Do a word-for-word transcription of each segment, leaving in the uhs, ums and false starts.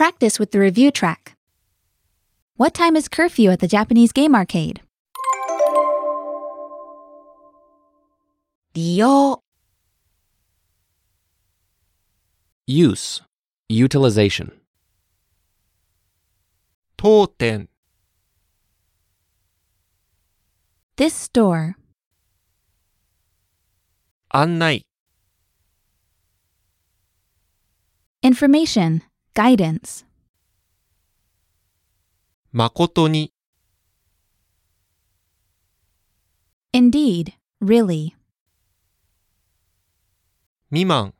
practice with the review track. What time is curfew at the Japanese game arcade? 利用 Use, utilization. 当店 This store. 案内 Information, guidance. 誠に Indeed, really. 未満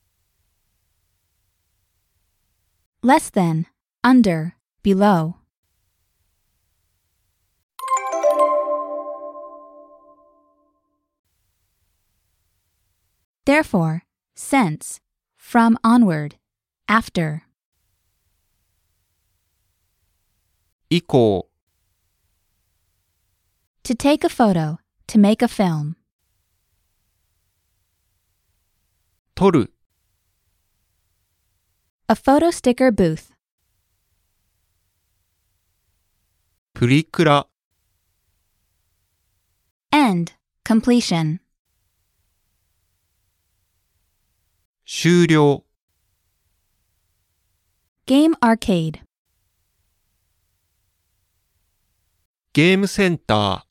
Less than, under, below. Therefore, since, from onward, after. 以降 To take a photo, to make a film. 撮る A photo sticker booth. プリクラ End, completion. 終了 Game arcade. ゲームセンター